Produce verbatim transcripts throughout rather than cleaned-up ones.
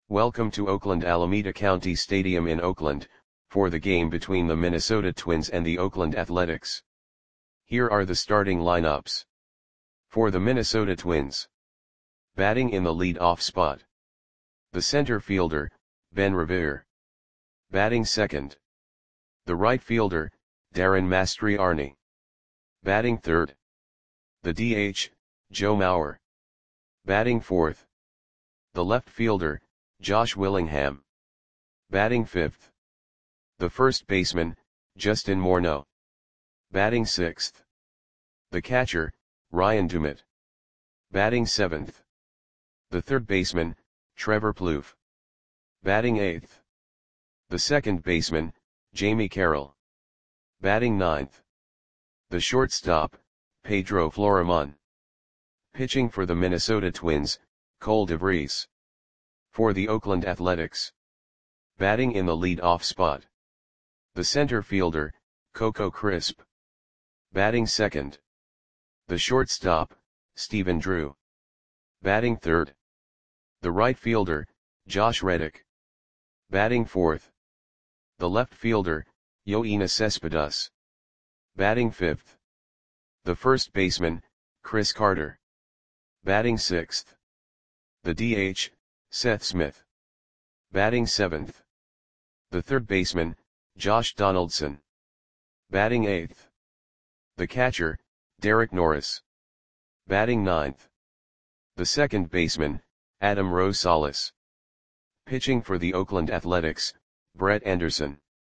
Welcome to Oakland Alameda County Stadium in Oakland, for the game between the Minnesota Twins and the Oakland Athletics. Here are the starting lineups. For the Minnesota Twins. Batting in the lead-off spot. The center fielder, Ben Revere. Batting second. The right fielder, Darren Mastriani. Batting third. The D H, Joe Mauer. Batting fourth. The left fielder, Josh Willingham. Batting fifth. The first baseman, Justin Morneau. Batting sixth. The catcher, Ryan Doumit. Batting seventh. The third baseman, Trevor Plouffe. Batting eighth. The second baseman, Jamie Carroll. Batting ninth. The shortstop, Pedro Florimon. Pitching for the Minnesota Twins, Cole DeVries. For the Oakland Athletics. Batting in the lead-off spot. The center fielder, Coco Crisp. Batting second. The shortstop, Stephen Drew. Batting third. The right fielder, Josh Reddick. Batting fourth. The left fielder, Yoenis Cespedes. Batting fifth. The first baseman, Chris Carter. Batting sixth. The D H, Seth Smith. Batting seventh. The third baseman, Josh Donaldson. Batting eighth. The catcher, Derek Norris. Batting ninth. The second baseman, Adam Rosales. Pitching for the Oakland Athletics, Brett Anderson.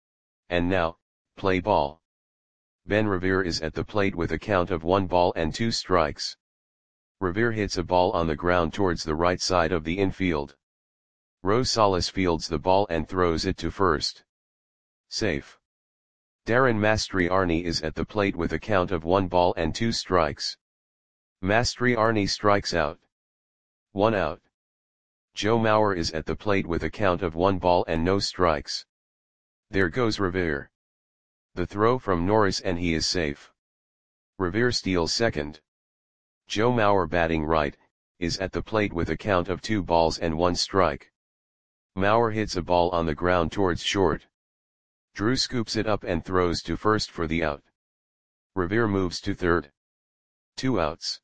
And now, play ball. Ben Revere is at the plate with a count of one ball and two strikes. Revere hits a ball on the ground towards the right side of the infield. Rosales fields the ball and throws it to first. Safe. Darren Mastriani is at the plate with a count of one ball and two strikes. Mastriani strikes out. One out. Joe Mauer is at the plate with a count of one ball and no strikes. There goes Revere. The throw from Norris and he is safe. Revere steals second. Joe Mauer, batting right, is at the plate with a count of two balls and one strike. Mauer hits a ball on the ground towards short. Drew scoops it up and throws to first for the out. Revere moves to third. Two outs.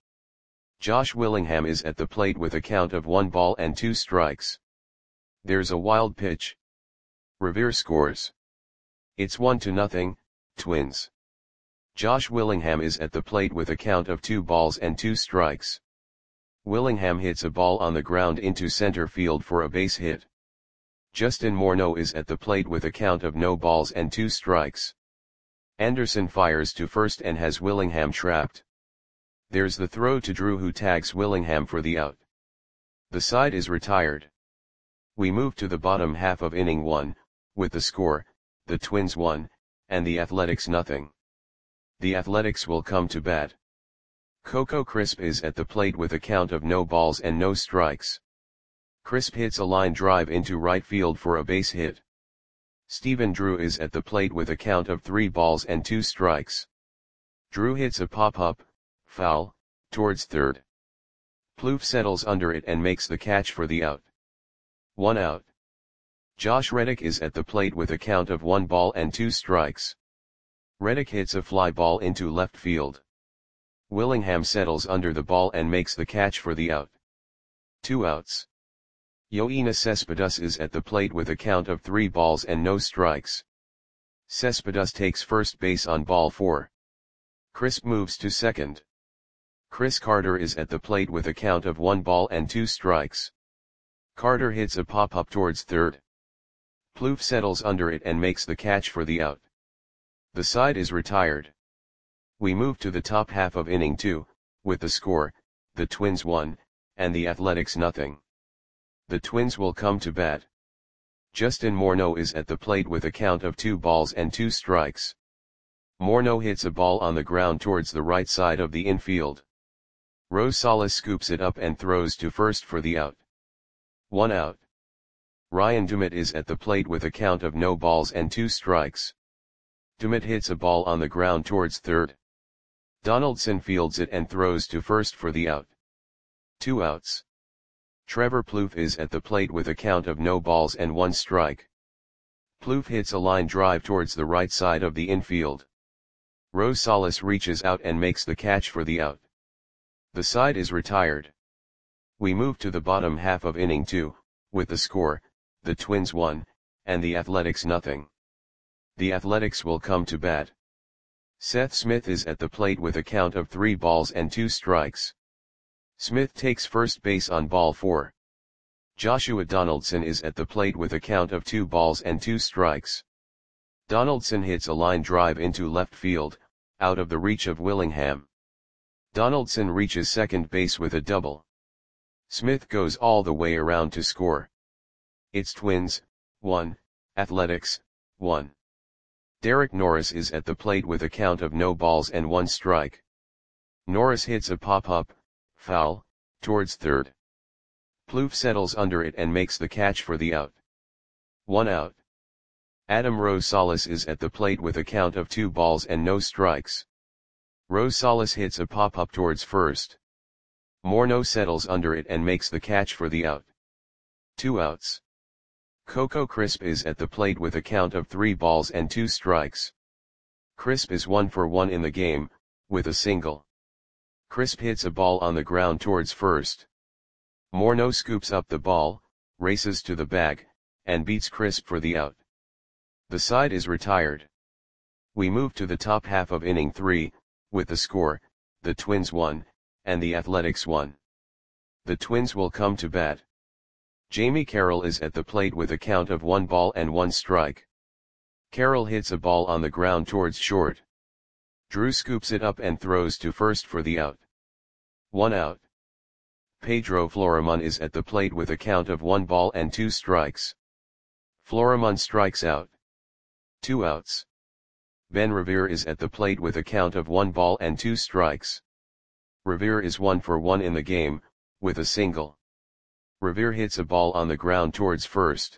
Josh Willingham is at the plate with a count of one ball and two strikes. There's a wild pitch. Revere scores. It's one to nothing, Twins. Josh Willingham is at the plate with a count of two balls and two strikes. Willingham hits a ball on the ground into center field for a base hit. Justin Morneau is at the plate with a count of no balls and two strikes. Anderson fires to first and has Willingham trapped. There's the throw to Drew, who tags Willingham for the out. The side is retired. We move to the bottom half of inning one, with the score, the Twins one, and the Athletics nothing. The Athletics will come to bat. Coco Crisp is at the plate with a count of no balls and no strikes. Crisp hits a line drive into right field for a base hit. Stephen Drew is at the plate with a count of three balls and two strikes. Drew hits a pop-up, foul, towards third. Plouffe settles under it and makes the catch for the out. One out. Josh Reddick is at the plate with a count of one ball and two strikes. Reddick hits a fly ball into left field. Willingham settles under the ball and makes the catch for the out. Two outs. Yoenis Cespedes is at the plate with a count of three balls and no strikes. Cespedes takes first base on ball four. Crisp moves to second. Chris Carter is at the plate with a count of one ball and two strikes. Carter hits a pop-up towards third. Plouffe settles under it and makes the catch for the out. The side is retired. We move to the top half of inning two, with the score, the Twins one, and the Athletics nothing. The Twins will come to bat. Justin Morneau is at the plate with a count of two balls and two strikes. Morneau hits a ball on the ground towards the right side of the infield. Rosales scoops it up and throws to first for the out. One out. Ryan Doumit is at the plate with a count of no balls and two strikes. Doumit hits a ball on the ground towards third. Donaldson fields it and throws to first for the out. Two outs. Trevor Plouffe is at the plate with a count of no balls and one strike. Plouffe hits a line drive towards the right side of the infield. Rosales reaches out and makes the catch for the out. The side is retired. We move to the bottom half of inning two, with the score, the Twins one, and the Athletics nothing. The Athletics will come to bat. Seth Smith is at the plate with a count of three balls and two strikes. Smith takes first base on ball four. Joshua Donaldson is at the plate with a count of two balls and two strikes. Donaldson hits a line drive into left field, out of the reach of Willingham. Donaldson reaches second base with a double. Smith goes all the way around to score. It's Twins, one, Athletics, one. Derek Norris is at the plate with a count of no balls and one strike. Norris hits a pop-up, foul, towards third. Plouffe settles under it and makes the catch for the out. One out. Adam Rosales is at the plate with a count of two balls and no strikes. Rosales hits a pop-up towards first. Morneau settles under it and makes the catch for the out. Two outs. Coco Crisp is at the plate with a count of three balls and two strikes. Crisp is one for one in the game, with a single. Crisp hits a ball on the ground towards first. Morneau scoops up the ball, races to the bag, and beats Crisp for the out. The side is retired. We move to the top half of inning three, with the score, the Twins one, and the Athletics one. The Twins will come to bat. Jamie Carroll is at the plate with a count of one ball and one strike. Carroll hits a ball on the ground towards short. Drew scoops it up and throws to first for the out. One out. Pedro Florimon is at the plate with a count of one ball and two strikes. Florimon strikes out. Two outs. Ben Revere is at the plate with a count of one ball and two strikes. Revere is one for one in the game, with a single. Revere hits a ball on the ground towards first.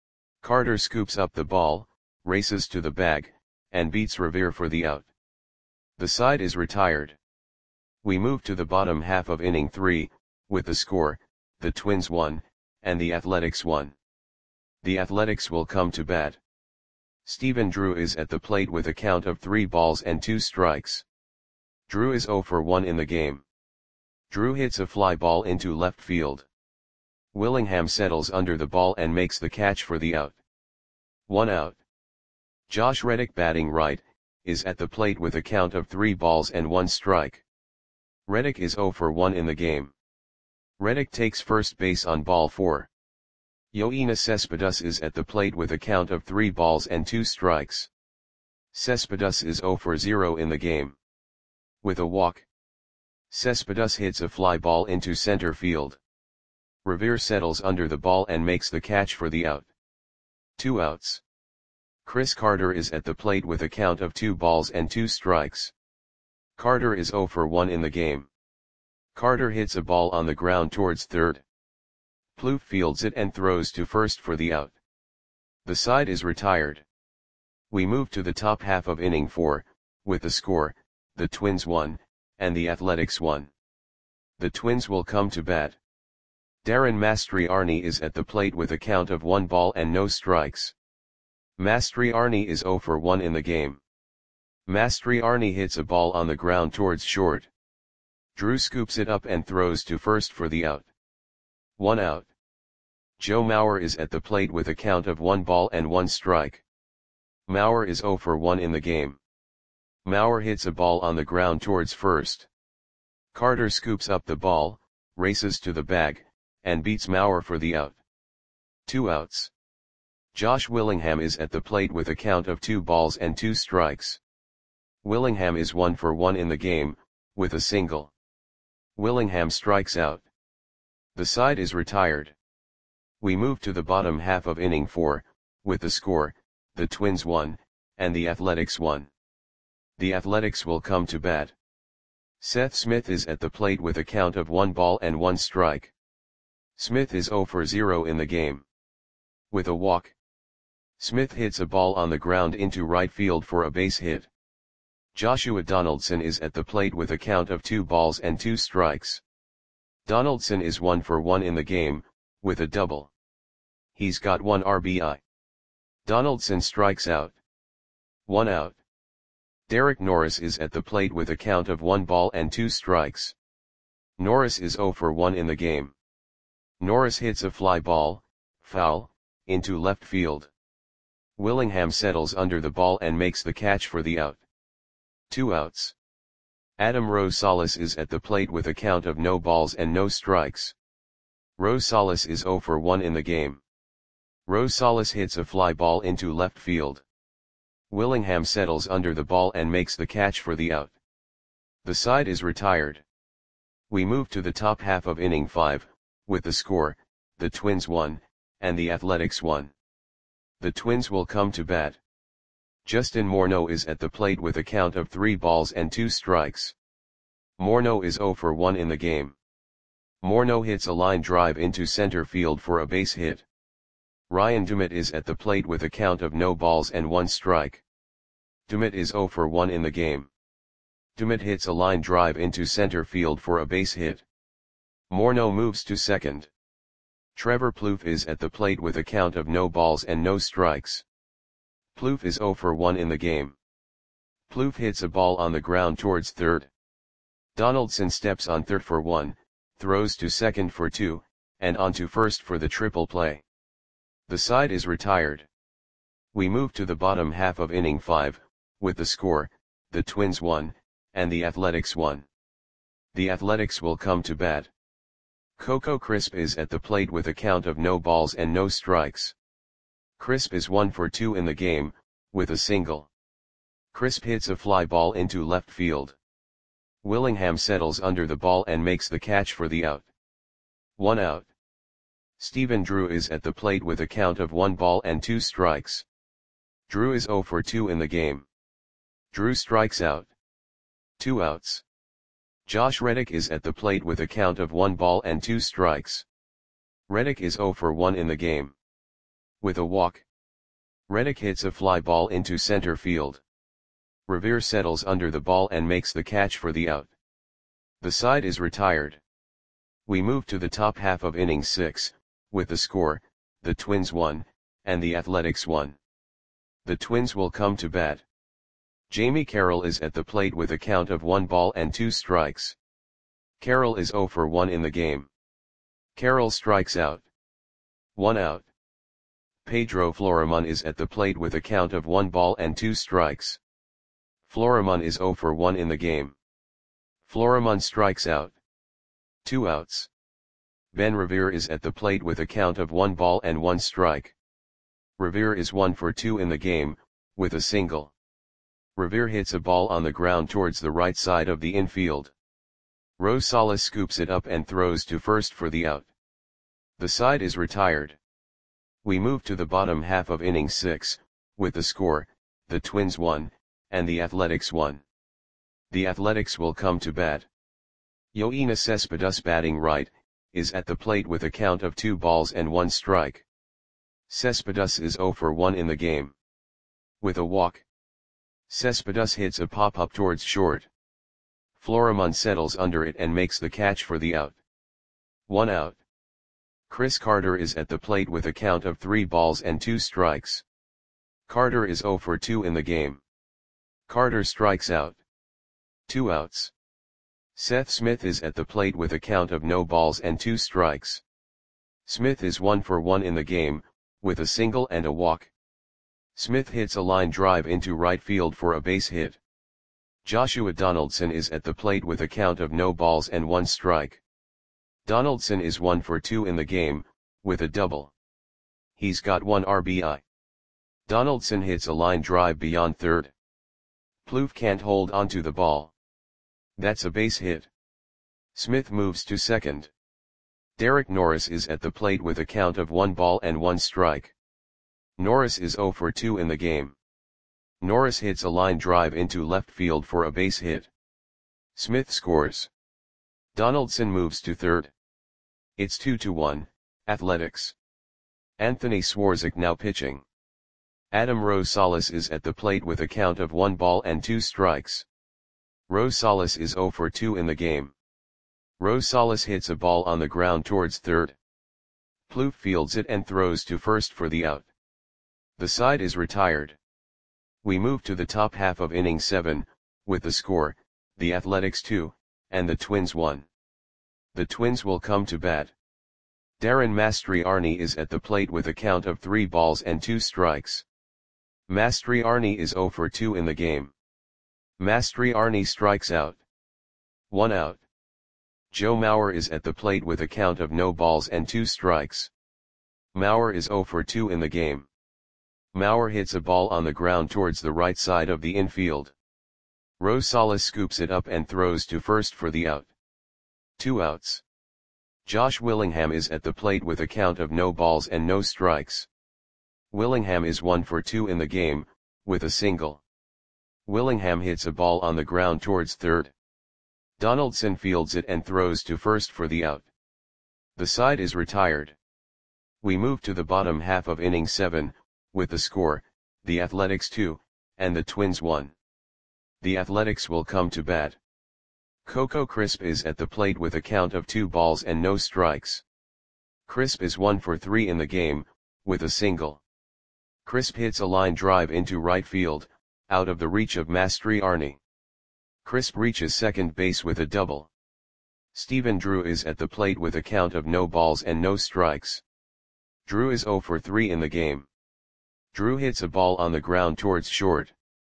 Carter scoops up the ball, races to the bag, and beats Revere for the out. The side is retired. We move to the bottom half of inning three, with the score, the Twins one, and the Athletics one. The Athletics will come to bat. Stephen Drew is at the plate with a count of three balls and two strikes. Drew is zero for one in the game. Drew hits a fly ball into left field. Willingham settles under the ball and makes the catch for the out. One out. Josh Reddick, batting right, is at the plate with a count of three balls and one strike. Reddick is zero for one in the game. Reddick takes first base on ball four. Yoenis Cespedes is at the plate with a count of three balls and two strikes. Cespedes is zero for zero in the game. With a walk, Cespedes hits a fly ball into center field. Revere settles under the ball and makes the catch for the out. Two outs. Chris Carter is at the plate with a count of two balls and two strikes. Carter is zero for one in the game. Carter hits a ball on the ground towards third. Plouffe fields it and throws to first for the out. The side is retired. We move to the top half of inning four, with the score, the Twins one, and the Athletics one. The Twins will come to bat. Darren Mastriani is at the plate with a count of one ball and no strikes. Mastriani is zero for one in the game. Mastriani hits a ball on the ground towards short. Drew scoops it up and throws to first for the out. One out. Joe Mauer is at the plate with a count of one ball and one strike. Mauer is zero for one in the game. Mauer hits a ball on the ground towards first. Carter scoops up the ball, races to the bag, and beats Mauer for the out. Two outs. Josh Willingham is at the plate with a count of two balls and two strikes. Willingham is one for one in the game, with a single. Willingham strikes out. The side is retired. We move to the bottom half of inning four, with the score, the Twins one, and the Athletics one. The Athletics will come to bat. Seth Smith is at the plate with a count of one ball and one strike. Smith is zero for zero in the game. With a walk, Smith hits a ball on the ground into right field for a base hit. Joshua Donaldson is at the plate with a count of two balls and two strikes. Donaldson is one for one in the game, with a double. He's got one R B I. Donaldson strikes out. One out. Derek Norris is at the plate with a count of one ball and two strikes. Norris is zero for one in the game. Norris hits a fly ball, foul, into left field. Willingham settles under the ball and makes the catch for the out. Two outs. Adam Rosales is at the plate with a count of no balls and no strikes. Rosales is zero for one in the game. Rosales hits a fly ball into left field. Willingham settles under the ball and makes the catch for the out. The side is retired. We move to the top half of inning five, with the score, the Twins one, and the Athletics one. The Twins will come to bat. Justin Morneau is at the plate with a count of three balls and two strikes. Morneau is zero for one in the game. Morneau hits a line drive into center field for a base hit. Ryan Dumit is at the plate with a count of no balls and one strike. Dumit is zero for one in the game. Dumit hits a line drive into center field for a base hit. Morneau moves to second. Trevor Plouffe is at the plate with a count of no balls and no strikes. Plouffe is zero for one in the game. Plouffe hits a ball on the ground towards third. Donaldson steps on third for one, throws to second for two, and on to first for the triple play. The side is retired. We move to the bottom half of inning five, with the score, the Twins one, and the Athletics one. The Athletics will come to bat. Coco Crisp is at the plate with a count of no balls and no strikes. Crisp is one for two in the game, with a single. Crisp hits a fly ball into left field. Willingham settles under the ball and makes the catch for the out. One out. Stephen Drew is at the plate with a count of one ball and two strikes. Drew is zero for two in the game. Drew strikes out. Two outs. Josh Reddick is at the plate with a count of one ball and two strikes. Reddick is zero for one in the game. With a walk. Reddick hits a fly ball into center field. Revere settles under the ball and makes the catch for the out. The side is retired. We move to the top half of inning six, with the score, the Twins one, and the Athletics one. The Twins will come to bat. Jamie Carroll is at the plate with a count of one ball and two strikes. Carroll is zero for one in the game. Carroll strikes out. One out. Pedro Florimon is at the plate with a count of one ball and two strikes. Florimon is zero for one in the game. Florimon strikes out. Two outs. Ben Revere is at the plate with a count of one ball and one strike. Revere is one for two in the game, with a single. Revere hits a ball on the ground towards the right side of the infield. Rosales scoops it up and throws to first for the out. The side is retired. We move to the bottom half of inning six, with the score, the Twins one, and the Athletics one. The Athletics will come to bat. Yoenis Cespedes, batting right, is at the plate with a count of two balls and one strike. Cespedes is zero for one in the game. With a walk. Cespedes hits a pop-up towards short. Florimon settles under it and makes the catch for the out. One out. Chris Carter is at the plate with a count of three balls and two strikes. Carter is zero for two in the game. Carter strikes out. Two outs. Seth Smith is at the plate with a count of no balls and two strikes. Smith is one for one in the game, with a single and a walk. Smith hits a line drive into right field for a base hit. Joshua Donaldson is at the plate with a count of no balls and one strike. Donaldson is one for two in the game, with a double. He's got one R B I. Donaldson hits a line drive beyond third. Plouffe can't hold onto the ball. That's a base hit. Smith moves to second. Derek Norris is at the plate with a count of one ball and one strike. Norris is zero for two in the game. Norris hits a line drive into left field for a base hit. Smith scores. Donaldson moves to third. It's two to one, Athletics. Anthony Swarzak now pitching. Adam Rosales is at the plate with a count of one ball and two strikes. Rosales is zero for two in the game. Rosales hits a ball on the ground towards third. Plouffe fields it and throws to first for the out. The side is retired. We move to the top half of inning seven, with the score, the Athletics two, and the Twins one. The Twins will come to bat. Darren Mastriani is at the plate with a count of three balls and two strikes. Mastriani is zero for two in the game. Mastriani strikes out. One out. Joe Mauer is at the plate with a count of no balls and two strikes. Mauer is zero for two in the game. Mauer hits a ball on the ground towards the right side of the infield. Rosales scoops it up and throws to first for the out. Two outs. Josh Willingham is at the plate with a count of no balls and no strikes. Willingham is one for two in the game, with a single. Willingham hits a ball on the ground towards third. Donaldson fields it and throws to first for the out. The side is retired. We move to the bottom half of inning seven, with the score, the Athletics two, and the Twins one. The Athletics will come to bat. Coco Crisp is at the plate with a count of two balls and no strikes. Crisp is one for three in the game, with a single. Crisp hits a line drive into right field, out of the reach of Mastriani. Crisp reaches second base with a double. Stephen Drew is at the plate with a count of no balls and no strikes. Drew is zero for three in the game. Drew hits a ball on the ground towards short.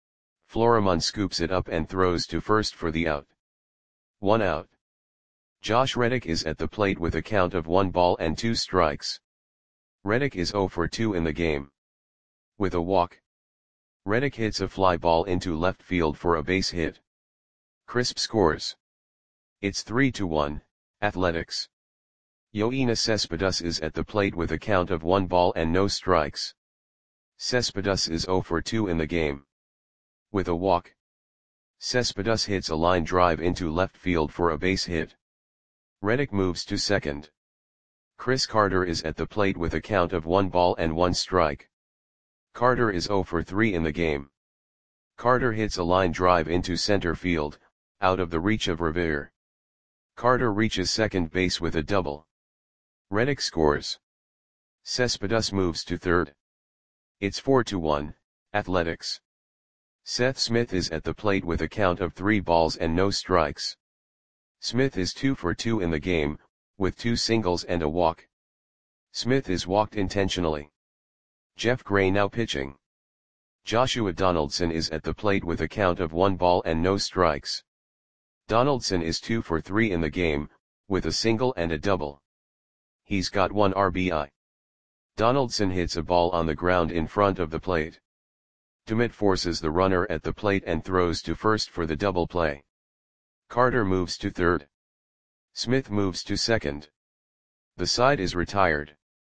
Florimon scoops it up and throws to first for the out. One out. Josh Reddick is at the plate with a count of one ball and two strikes. Reddick is zero for two in the game. With a walk. Reddick hits a fly ball into left field for a base hit. Crisp scores. It's three to one, Athletics. Yoenis Cespedes is at the plate with a count of one ball and no strikes. Cespedes is zero for two in the game. With a walk. Cespedes hits a line drive into left field for a base hit. Reddick moves to second. Chris Carter is at the plate with a count of one ball and one strike. Carter is zero for three in the game. Carter hits a line drive into center field, out of the reach of Revere. Carter reaches second base with a double. Reddick scores. Cespedes moves to third. It's four to one, Athletics. Seth Smith is at the plate with a count of three balls and no strikes. Smith is two for two in the game, with two singles and a walk. Smith is walked intentionally. Jeff Gray now pitching. Joshua Donaldson is at the plate with a count of one ball and no strikes. Donaldson is two for three in the game, with a single and a double. He's got one R B I. Donaldson hits a ball on the ground in front of the plate. Dumit forces the runner at the plate and throws to first for the double play. Carter moves to third. Smith moves to second. The side is retired.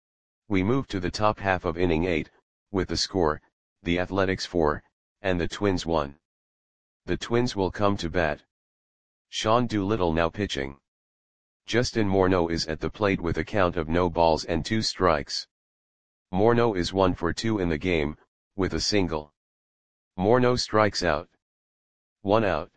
We move to the top half of inning eight, with the score, the Athletics four, and the Twins one. The Twins will come to bat. Sean Doolittle now pitching. Justin Morneau is at the plate with a count of no balls and two strikes. Morneau is one for two in the game, with a single. Morneau strikes out. One out.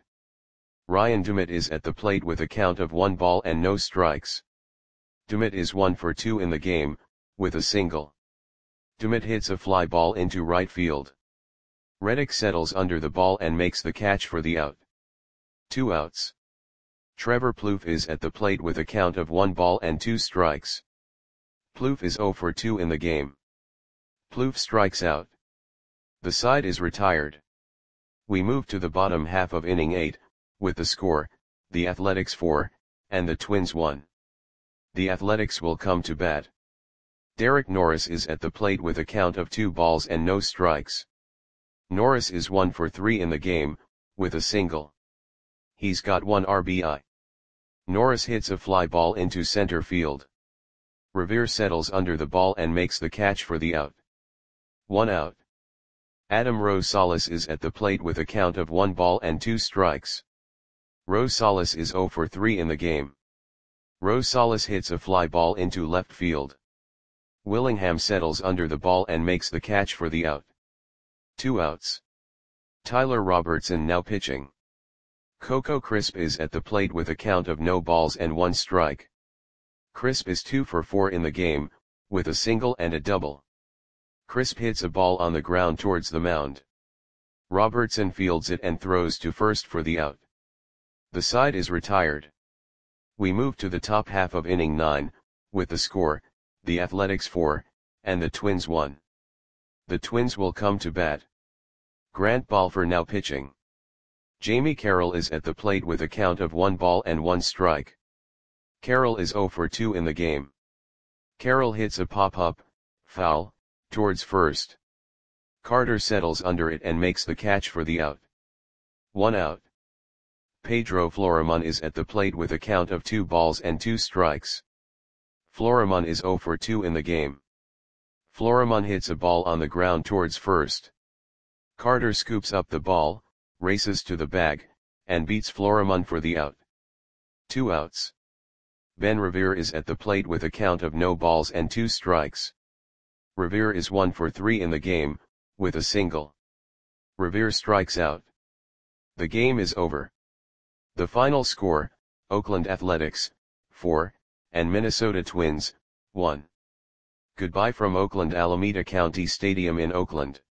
Ryan Dumit is at the plate with a count of one ball and no strikes. Dumit is one for two in the game, with a single. Dumit hits a fly ball into right field. Reddick settles under the ball and makes the catch for the out. Two outs. Trevor Plouffe is at the plate with a count of one ball and two strikes. Plouffe is zero for two in the game. Plouffe strikes out. The side is retired. We move to the bottom half of inning eight, with the score, the Athletics four, and the Twins one. The Athletics will come to bat. Derek Norris is at the plate with a count of two balls and no strikes. Norris is one for three in the game, with a single. He's got one R B I. Norris hits a fly ball into center field. Revere settles under the ball and makes the catch for the out. One out. Adam Rosales is at the plate with a count of one ball and two strikes. Rosales is zero for three in the game. Rosales hits a fly ball into left field. Willingham settles under the ball and makes the catch for the out. Two outs. Tyler Robertson now pitching. Coco Crisp is at the plate with a count of no balls and one strike. Crisp is two for four in the game, with a single and a double. Crisp hits a ball on the ground towards the mound. Robertson fields it and throws to first for the out. The side is retired. We move to the top half of inning nine, with the score, the Athletics four, and the Twins one. The Twins will come to bat. Grant Balfour now pitching. Jamie Carroll is at the plate with a count of one ball and one strike. Carroll is zero for two in the game. Carroll hits a pop-up, foul, towards first. Carter settles under it and makes the catch for the out. One out. Pedro Florimon is at the plate with a count of two balls and two strikes. Florimon is zero for two in the game. Florimon hits a ball on the ground towards first. Carter scoops up the ball, races to the bag, and beats Florimon for the out. Two outs. Ben Revere is at the plate with a count of no balls and two strikes. Revere is one for three in the game, with a single. Revere strikes out. The game is over. The final score, Oakland Athletics, four, and Minnesota Twins, one. Goodbye from Oakland Alameda County Stadium in Oakland.